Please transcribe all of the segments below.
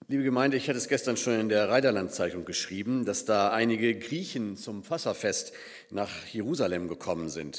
Liebe Gemeinde, ich hatte es gestern schon in der Reiderland-Zeitung geschrieben, dass da einige Griechen zum Passafest nach Jerusalem gekommen sind.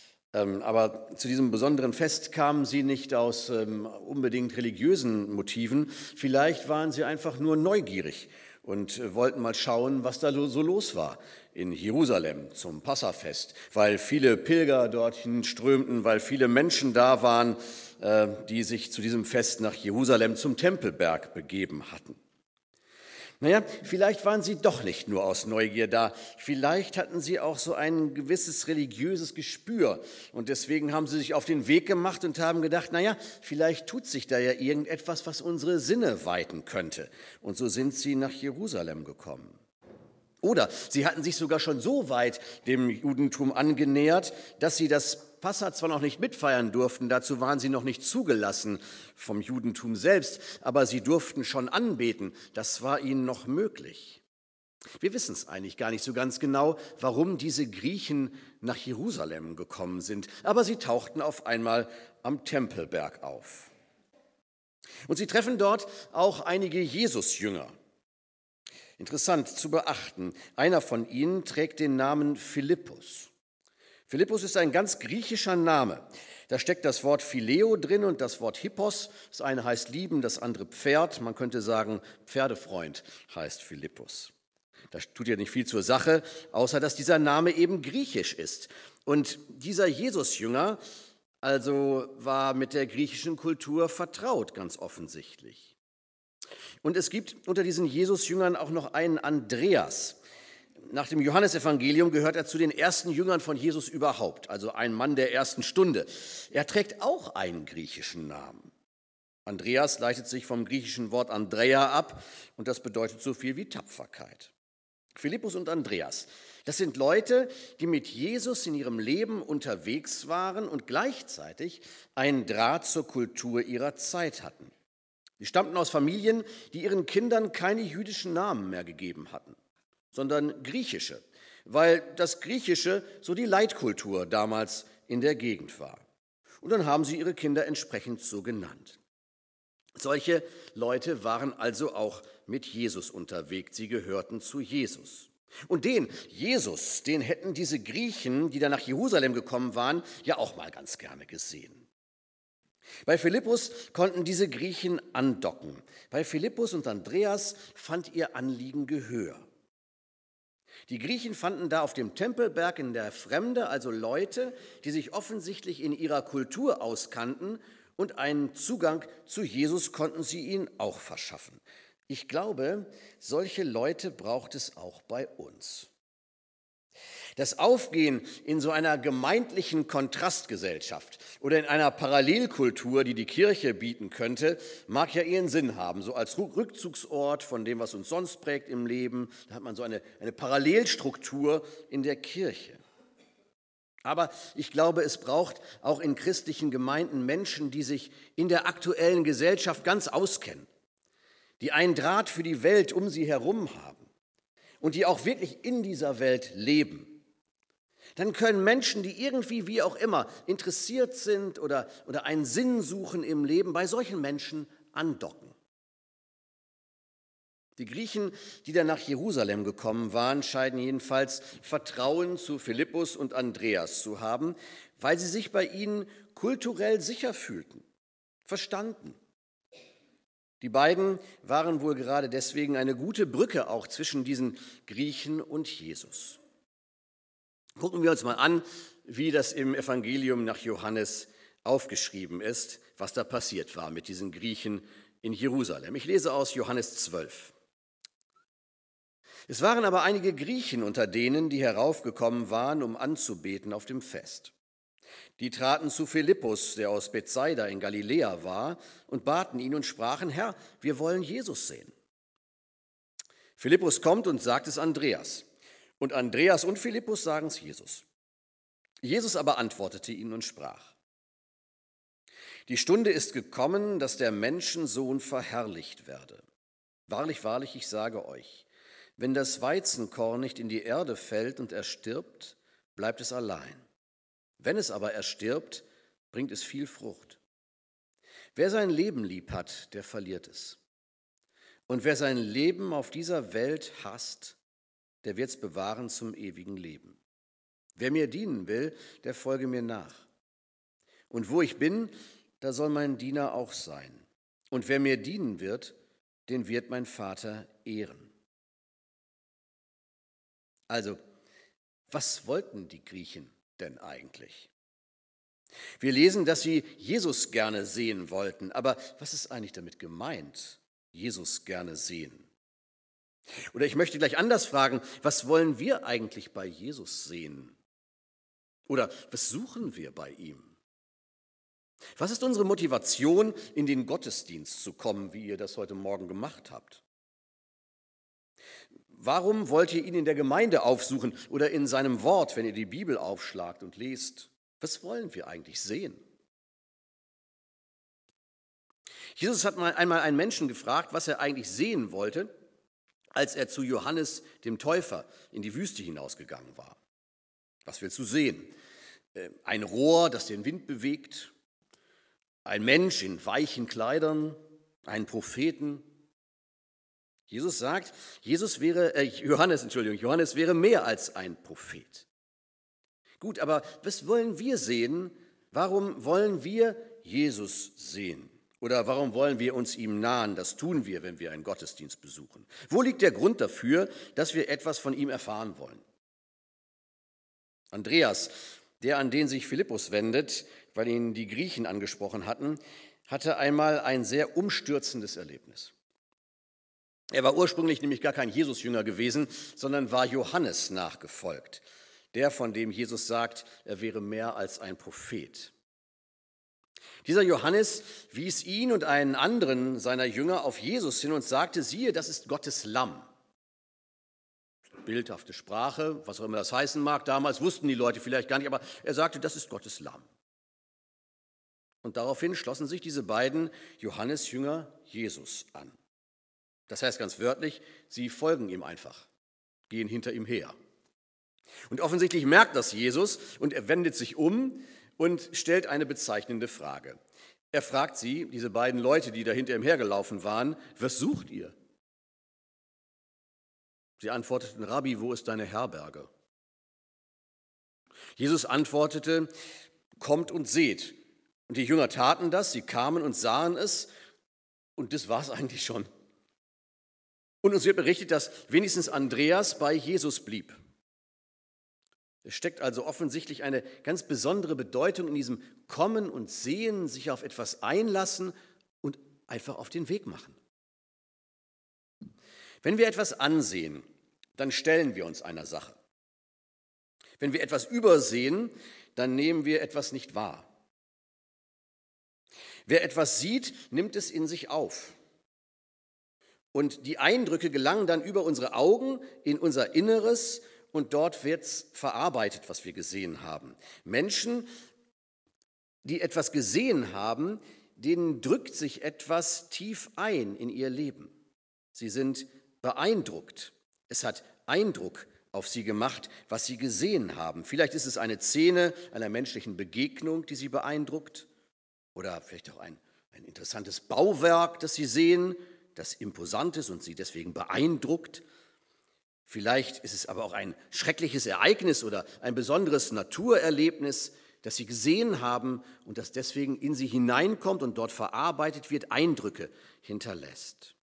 Aber zu diesem besonderen Fest kamen sie nicht aus unbedingt religiösen Motiven. Vielleicht waren sie einfach nur neugierig und wollten mal schauen, was da so los war in Jerusalem zum Passafest, weil viele Pilger dorthin strömten, weil viele Menschen da waren, die sich zu diesem Fest nach Jerusalem zum Tempelberg begeben hatten. Naja, vielleicht waren sie doch nicht nur aus Neugier da, vielleicht hatten sie auch so ein gewisses religiöses Gespür und deswegen haben sie sich auf den Weg gemacht und haben gedacht, naja, vielleicht tut sich da ja irgendetwas, was unsere Sinne weiten könnte. Und so sind sie nach Jerusalem gekommen. Oder sie hatten sich sogar schon so weit dem Judentum angenähert, dass sie das Passa zwar noch nicht mitfeiern durften, dazu waren sie noch nicht zugelassen vom Judentum selbst, aber sie durften schon anbeten, das war ihnen noch möglich. Wir wissen es eigentlich gar nicht so ganz genau, warum diese Griechen nach Jerusalem gekommen sind, aber sie tauchten auf einmal am Tempelberg auf. Und sie treffen dort auch einige Jesusjünger. Interessant zu beachten, einer von ihnen trägt den Namen Philippus. Philippus ist ein ganz griechischer Name. Da steckt das Wort Phileo drin und das Wort Hippos. Das eine heißt lieben, das andere Pferd. Man könnte sagen, Pferdefreund heißt Philippus. Das tut ja nicht viel zur Sache, außer dass dieser Name eben griechisch ist. Und dieser Jesusjünger also war mit der griechischen Kultur vertraut, ganz offensichtlich. Und es gibt unter diesen Jesusjüngern auch noch einen Andreas. Nach dem Johannesevangelium gehört er zu den ersten Jüngern von Jesus überhaupt, also ein Mann der ersten Stunde. Er trägt auch einen griechischen Namen. Andreas leitet sich vom griechischen Wort Andrea ab und das bedeutet so viel wie Tapferkeit. Philippus und Andreas, das sind Leute, die mit Jesus in ihrem Leben unterwegs waren und gleichzeitig einen Draht zur Kultur ihrer Zeit hatten. Sie stammten aus Familien, die ihren Kindern keine jüdischen Namen mehr gegeben hatten, sondern griechische, weil das Griechische so die Leitkultur damals in der Gegend war. Und dann haben sie ihre Kinder entsprechend so genannt. Solche Leute waren also auch mit Jesus unterwegs, sie gehörten zu Jesus. Und den Jesus, den hätten diese Griechen, die da nach Jerusalem gekommen waren, ja auch mal ganz gerne gesehen. Bei Philippus konnten diese Griechen andocken. Bei Philippus und Andreas fand ihr Anliegen Gehör. Die Griechen fanden da auf dem Tempelberg in der Fremde also Leute, die sich offensichtlich in ihrer Kultur auskannten und einen Zugang zu Jesus konnten sie ihnen auch verschaffen. Ich glaube, solche Leute braucht es auch bei uns. Das Aufgehen in so einer gemeindlichen Kontrastgesellschaft oder in einer Parallelkultur, die die Kirche bieten könnte, mag ja ihren Sinn haben, so als Rückzugsort von dem, was uns sonst prägt im Leben. Da hat man so eine Parallelstruktur in der Kirche. Aber ich glaube, es braucht auch in christlichen Gemeinden Menschen, die sich in der aktuellen Gesellschaft ganz auskennen, die einen Draht für die Welt um sie herum haben und die auch wirklich in dieser Welt leben. Dann können Menschen, die irgendwie, wie auch immer, interessiert sind oder einen Sinn suchen im Leben, bei solchen Menschen andocken. Die Griechen, die dann nach Jerusalem gekommen waren, scheinen jedenfalls Vertrauen zu Philippus und Andreas zu haben, weil sie sich bei ihnen kulturell sicher fühlten, verstanden. Die beiden waren wohl gerade deswegen eine gute Brücke auch zwischen diesen Griechen und Jesus. Gucken wir uns mal an, wie das im Evangelium nach Johannes aufgeschrieben ist, was da passiert war mit diesen Griechen in Jerusalem. Ich lese aus Johannes 12. Es waren aber einige Griechen unter denen, die heraufgekommen waren, um anzubeten auf dem Fest. Die traten zu Philippus, der aus Bethsaida in Galiläa war, und baten ihn und sprachen, Herr, wir wollen Jesus sehen. Philippus kommt und sagt es Andreas. Und Andreas und Philippus sagen es Jesus. Jesus aber antwortete ihnen und sprach, die Stunde ist gekommen, dass der Menschensohn verherrlicht werde. Wahrlich, wahrlich, ich sage euch, wenn das Weizenkorn nicht in die Erde fällt und erstirbt, bleibt es allein. Wenn es aber erstirbt, bringt es viel Frucht. Wer sein Leben lieb hat, der verliert es. Und wer sein Leben auf dieser Welt hasst, der wird es bewahren zum ewigen Leben. Wer mir dienen will, der folge mir nach. Und wo ich bin, da soll mein Diener auch sein. Und wer mir dienen wird, den wird mein Vater ehren. Also, was wollten die Griechen denn eigentlich? Wir lesen, dass sie Jesus gerne sehen wollten, aber was ist eigentlich damit gemeint, Jesus gerne sehen? Oder ich möchte gleich anders fragen, was wollen wir eigentlich bei Jesus sehen? Oder was suchen wir bei ihm? Was ist unsere Motivation, in den Gottesdienst zu kommen, wie ihr das heute Morgen gemacht habt? Warum wollt ihr ihn in der Gemeinde aufsuchen oder in seinem Wort, wenn ihr die Bibel aufschlagt und lest? Was wollen wir eigentlich sehen? Jesus hat mal einmal einen Menschen gefragt, was er eigentlich sehen wollte, als er zu Johannes dem Täufer in die Wüste hinausgegangen war. Was willst du sehen? Ein Rohr, das den Wind bewegt, ein Mensch in weichen Kleidern, einen Propheten. Jesus sagt, Johannes wäre mehr als ein Prophet. Gut, aber was wollen wir sehen? Warum wollen wir Jesus sehen? Oder warum wollen wir uns ihm nahen? Das tun wir, wenn wir einen Gottesdienst besuchen. Wo liegt der Grund dafür, dass wir etwas von ihm erfahren wollen? Andreas, der, an den sich Philippus wendet, weil ihn die Griechen angesprochen hatten, hatte einmal ein sehr umstürzendes Erlebnis. Er war ursprünglich nämlich gar kein Jesus-Jünger gewesen, sondern war Johannes nachgefolgt, der, von dem Jesus sagt, er wäre mehr als ein Prophet. Dieser Johannes wies ihn und einen anderen seiner Jünger auf Jesus hin und sagte, siehe, das ist Gottes Lamm. Bildhafte Sprache, was auch immer das heißen mag. Damals wussten die Leute vielleicht gar nicht, aber er sagte, das ist Gottes Lamm. Und daraufhin schlossen sich diese beiden Johannes-Jünger Jesus an. Das heißt ganz wörtlich, sie folgen ihm einfach, gehen hinter ihm her. Und offensichtlich merkt das Jesus und er wendet sich um und stellt eine bezeichnende Frage. Er fragt sie, diese beiden Leute, die da hinter ihm hergelaufen waren, was sucht ihr? Sie antworteten, Rabbi, wo ist deine Herberge? Jesus antwortete, kommt und seht. Und die Jünger taten das, sie kamen und sahen es und das war es eigentlich schon. Und uns wird berichtet, dass wenigstens Andreas bei Jesus blieb. Es steckt also offensichtlich eine ganz besondere Bedeutung in diesem Kommen und Sehen, sich auf etwas einlassen und einfach auf den Weg machen. Wenn wir etwas ansehen, dann stellen wir uns einer Sache. Wenn wir etwas übersehen, dann nehmen wir etwas nicht wahr. Wer etwas sieht, nimmt es in sich auf. Und die Eindrücke gelangen dann über unsere Augen in unser Inneres und dort wird es verarbeitet, was wir gesehen haben. Menschen, die etwas gesehen haben, denen drückt sich etwas tief ein in ihr Leben. Sie sind beeindruckt. Es hat Eindruck auf sie gemacht, was sie gesehen haben. Vielleicht ist es eine Szene einer menschlichen Begegnung, die sie beeindruckt, oder vielleicht auch ein interessantes Bauwerk, das sie sehen, das imposant ist und sie deswegen beeindruckt. Vielleicht ist es aber auch ein schreckliches Ereignis oder ein besonderes Naturerlebnis, das sie gesehen haben und das deswegen in sie hineinkommt und dort verarbeitet wird, Eindrücke hinterlässt.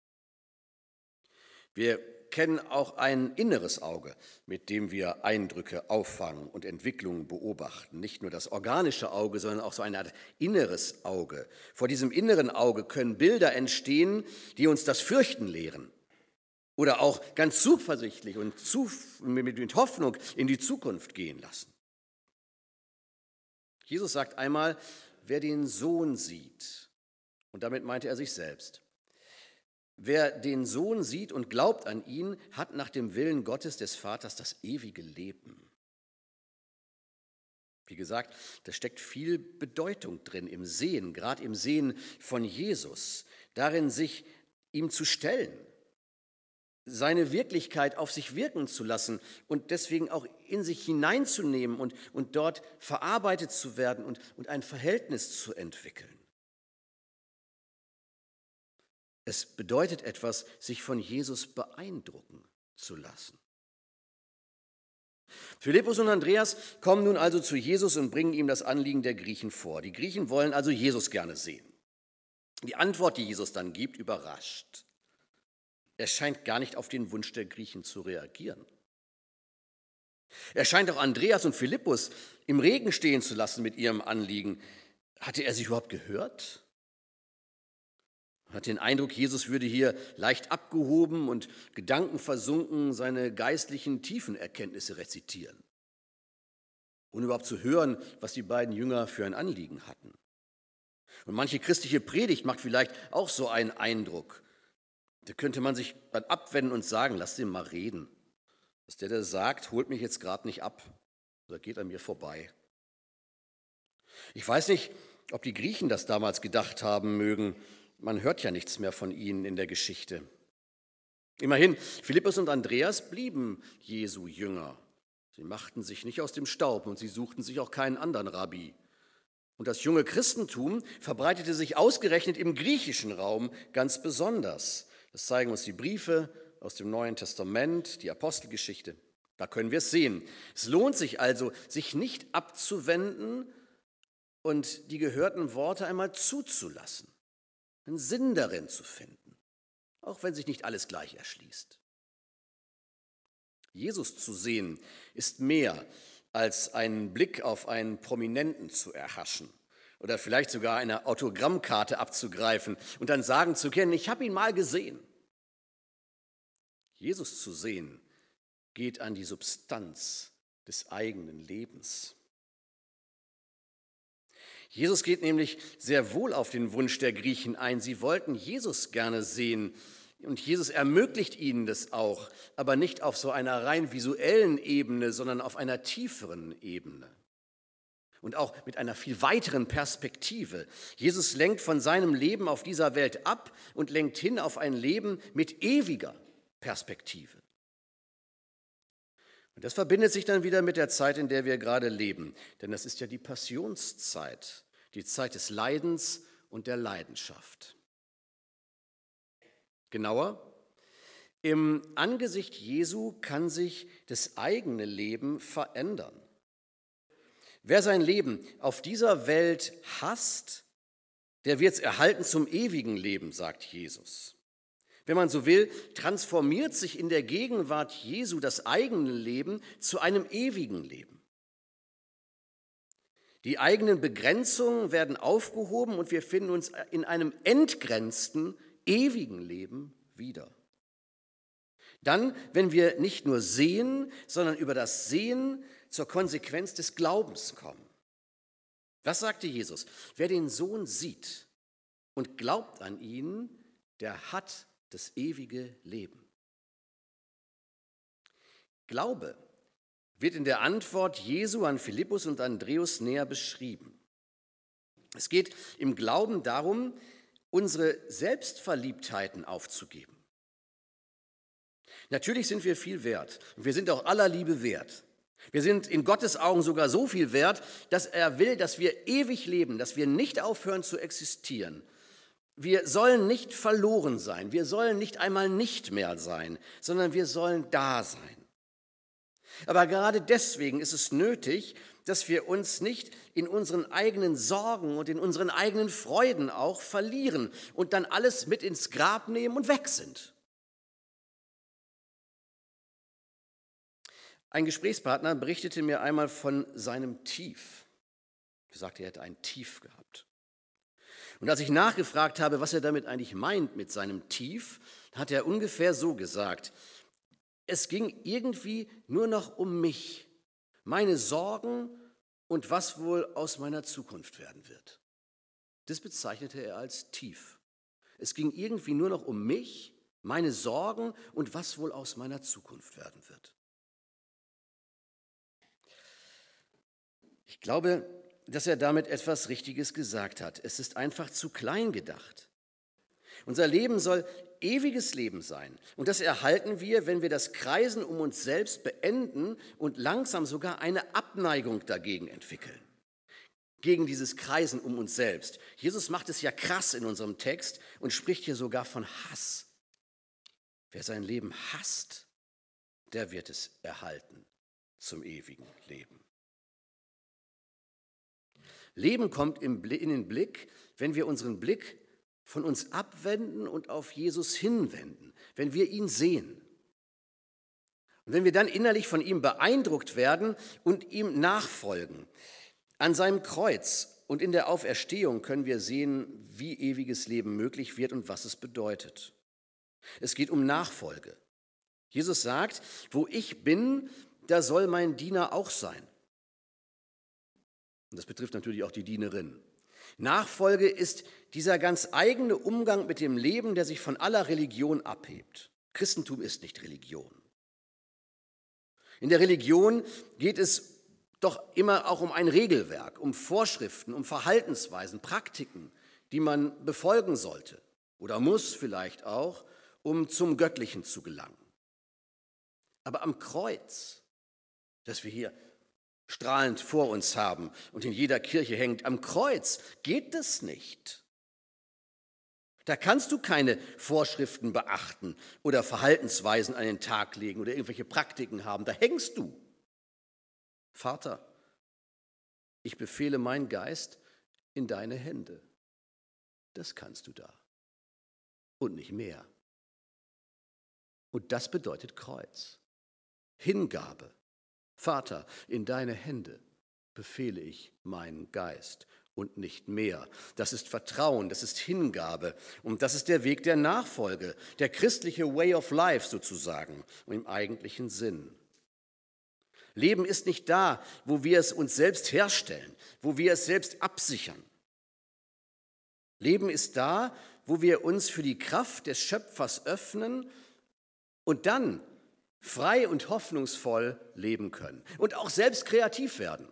Wir kennen auch ein inneres Auge, mit dem wir Eindrücke auffangen und Entwicklungen beobachten. Nicht nur das organische Auge, sondern auch so eine Art inneres Auge. Vor diesem inneren Auge können Bilder entstehen, die uns das Fürchten lehren. Oder auch ganz zuversichtlich und mit Hoffnung in die Zukunft gehen lassen. Jesus sagt einmal, wer den Sohn sieht, und damit meinte er sich selbst, wer den Sohn sieht und glaubt an ihn, hat nach dem Willen Gottes des Vaters das ewige Leben. Wie gesagt, da steckt viel Bedeutung drin im Sehen, gerade im Sehen von Jesus, darin sich ihm zu stellen, seine Wirklichkeit auf sich wirken zu lassen und deswegen auch in sich hineinzunehmen und dort verarbeitet zu werden und ein Verhältnis zu entwickeln. Es bedeutet etwas, sich von Jesus beeindrucken zu lassen. Philippus und Andreas kommen nun also zu Jesus und bringen ihm das Anliegen der Griechen vor. Die Griechen wollen also Jesus gerne sehen. Die Antwort, die Jesus dann gibt, überrascht. Er scheint gar nicht auf den Wunsch der Griechen zu reagieren. Er scheint auch Andreas und Philippus im Regen stehen zu lassen mit ihrem Anliegen. Hatte er sich überhaupt gehört? Man hat den Eindruck, Jesus würde hier leicht abgehoben und gedankenversunken seine geistlichen Tiefenerkenntnisse rezitieren, ohne überhaupt zu hören, was die beiden Jünger für ein Anliegen hatten. Und manche christliche Predigt macht vielleicht auch so einen Eindruck. Da könnte man sich dann abwenden und sagen, lass den mal reden. Was der sagt, holt mich jetzt gerade nicht ab oder geht an mir vorbei. Ich weiß nicht, ob die Griechen das damals gedacht haben mögen. Man hört ja nichts mehr von ihnen in der Geschichte. Immerhin, Philippus und Andreas blieben Jesu Jünger. Sie machten sich nicht aus dem Staub und sie suchten sich auch keinen anderen Rabbi. Und das junge Christentum verbreitete sich ausgerechnet im griechischen Raum ganz besonders. Das zeigen uns die Briefe aus dem Neuen Testament, die Apostelgeschichte. Da können wir es sehen. Es lohnt sich also, sich nicht abzuwenden und die gehörten Worte einmal zuzulassen, einen Sinn darin zu finden, auch wenn sich nicht alles gleich erschließt. Jesus zu sehen ist mehr als einen Blick auf einen Prominenten zu erhaschen oder vielleicht sogar eine Autogrammkarte abzugreifen und dann sagen zu können, ich habe ihn mal gesehen. Jesus zu sehen geht an die Substanz des eigenen Lebens. Jesus geht nämlich sehr wohl auf den Wunsch der Griechen ein. Sie wollten Jesus gerne sehen und Jesus ermöglicht ihnen das auch, aber nicht auf so einer rein visuellen Ebene, sondern auf einer tieferen Ebene und auch mit einer viel weiteren Perspektive. Jesus lenkt von seinem Leben auf dieser Welt ab und lenkt hin auf ein Leben mit ewiger Perspektive. Und das verbindet sich dann wieder mit der Zeit, in der wir gerade leben. Denn das ist ja die Passionszeit, die Zeit des Leidens und der Leidenschaft. Genauer, im Angesicht Jesu kann sich das eigene Leben verändern. Wer sein Leben auf dieser Welt hasst, der wird es erhalten zum ewigen Leben, sagt Jesus. Wenn man so will, transformiert sich in der Gegenwart Jesu das eigene Leben zu einem ewigen Leben. Die eigenen Begrenzungen werden aufgehoben und wir finden uns in einem entgrenzten, ewigen Leben wieder. Dann, wenn wir nicht nur sehen, sondern über das Sehen zur Konsequenz des Glaubens kommen. Was sagte Jesus? Wer den Sohn sieht und glaubt an ihn, der hat das ewige Leben. Glaube wird in der Antwort Jesu an Philippus und Andreas näher beschrieben. Es geht im Glauben darum, unsere Selbstverliebtheiten aufzugeben. Natürlich sind wir viel wert und wir sind auch aller Liebe wert. Wir sind in Gottes Augen sogar so viel wert, dass er will, dass wir ewig leben, dass wir nicht aufhören zu existieren. Wir sollen nicht verloren sein, wir sollen nicht einmal nicht mehr sein, sondern wir sollen da sein. Aber gerade deswegen ist es nötig, dass wir uns nicht in unseren eigenen Sorgen und in unseren eigenen Freuden auch verlieren und dann alles mit ins Grab nehmen und weg sind. Ein Gesprächspartner berichtete mir einmal von seinem Tief. Er sagte, er hätte ein Tief gehabt. Und als ich nachgefragt habe, was er damit eigentlich meint mit seinem Tief, hat er ungefähr so gesagt: Es ging irgendwie nur noch um mich, meine Sorgen und was wohl aus meiner Zukunft werden wird. Das bezeichnete er als Tief. Es ging irgendwie nur noch um mich, meine Sorgen und was wohl aus meiner Zukunft werden wird. Ich glaube, dass er damit etwas Richtiges gesagt hat. Es ist einfach zu klein gedacht. Unser Leben soll ewiges Leben sein. Und das erhalten wir, wenn wir das Kreisen um uns selbst beenden und langsam sogar eine Abneigung dagegen entwickeln. gegen dieses Kreisen um uns selbst. Jesus macht es ja krass in unserem Text und spricht hier sogar von Hass. Wer sein Leben hasst, der wird es erhalten zum ewigen Leben. Leben kommt in den Blick, wenn wir unseren Blick von uns abwenden und auf Jesus hinwenden, wenn wir ihn sehen. Und wenn wir dann innerlich von ihm beeindruckt werden und ihm nachfolgen. An seinem Kreuz und in der Auferstehung können wir sehen, wie ewiges Leben möglich wird und was es bedeutet. Es geht um Nachfolge. Jesus sagt, wo ich bin, da soll mein Diener auch sein. Und das betrifft natürlich auch die Dienerin. Nachfolge ist dieser ganz eigene Umgang mit dem Leben, der sich von aller Religion abhebt. Christentum ist nicht Religion. In der Religion geht es doch immer auch um ein Regelwerk, um Vorschriften, um Verhaltensweisen, Praktiken, die man befolgen sollte oder muss vielleicht auch, um zum Göttlichen zu gelangen. Aber am Kreuz, das wir hier strahlend vor uns haben und in jeder Kirche hängt, am Kreuz geht es nicht. Da kannst du keine Vorschriften beachten oder Verhaltensweisen an den Tag legen oder irgendwelche Praktiken haben. Da hängst du. Vater, ich befehle meinen Geist in deine Hände. Das kannst du da. Und nicht mehr. Und das bedeutet Kreuz. Hingabe. Vater, in deine Hände befehle ich meinen Geist und nicht mehr. Das ist Vertrauen, das ist Hingabe und das ist der Weg der Nachfolge, der christliche Way of Life sozusagen im eigentlichen Sinn. Leben ist nicht da, wo wir es uns selbst herstellen, wo wir es selbst absichern. Leben ist da, wo wir uns für die Kraft des Schöpfers öffnen und dann frei und hoffnungsvoll leben können und auch selbst kreativ werden.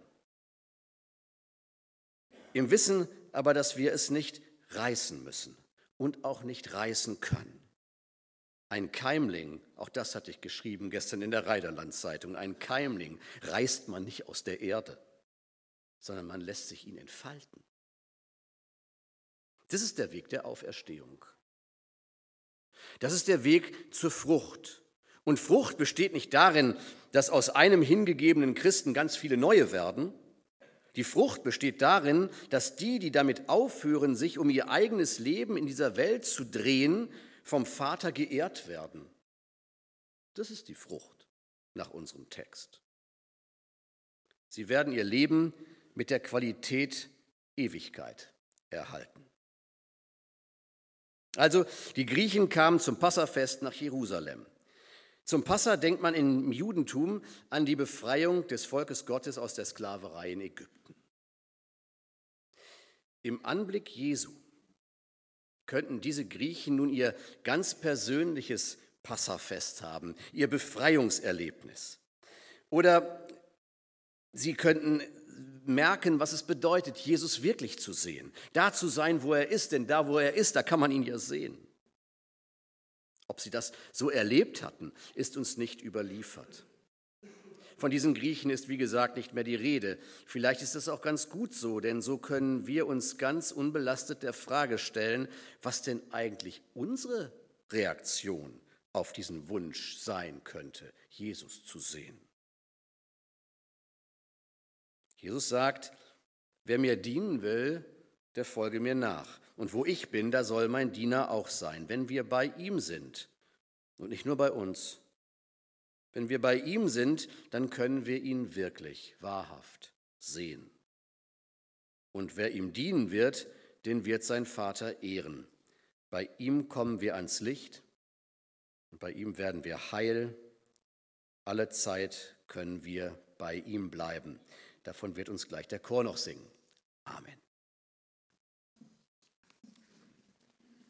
Im Wissen aber, dass wir es nicht reißen müssen und auch nicht reißen können. Ein Keimling, auch das hatte ich geschrieben gestern in der Reiderland-Zeitung, ein Keimling reißt man nicht aus der Erde, sondern man lässt sich ihn entfalten. Das ist der Weg der Auferstehung. Das ist der Weg zur Frucht. Und Frucht besteht nicht darin, dass aus einem hingegebenen Christen ganz viele neue werden. Die Frucht besteht darin, dass die damit aufhören, sich um ihr eigenes Leben in dieser Welt zu drehen, vom Vater geehrt werden. Das ist die Frucht nach unserem Text. Sie werden ihr Leben mit der Qualität Ewigkeit erhalten. Also, die Griechen kamen zum Passafest nach Jerusalem. Zum Passa denkt man im Judentum an die Befreiung des Volkes Gottes aus der Sklaverei in Ägypten. Im Anblick Jesu könnten diese Griechen nun ihr ganz persönliches Passafest haben, ihr Befreiungserlebnis. Oder sie könnten merken, was es bedeutet, Jesus wirklich zu sehen, da zu sein, wo er ist, denn da, wo er ist, da kann man ihn ja sehen. Ob sie das so erlebt hatten, ist uns nicht überliefert. Von diesen Griechen ist, wie gesagt, nicht mehr die Rede. Vielleicht ist das auch ganz gut so, denn so können wir uns ganz unbelastet der Frage stellen, was denn eigentlich unsere Reaktion auf diesen Wunsch sein könnte, Jesus zu sehen. Jesus sagt, wer mir dienen will, der folge mir nach. Und wo ich bin, da soll mein Diener auch sein, wenn wir bei ihm sind und nicht nur bei uns. Wenn wir bei ihm sind, dann können wir ihn wirklich, wahrhaft sehen. Und wer ihm dienen wird, den wird sein Vater ehren. Bei ihm kommen wir ans Licht und bei ihm werden wir heil. Alle Zeit können wir bei ihm bleiben. Davon wird uns gleich der Chor noch singen. Amen.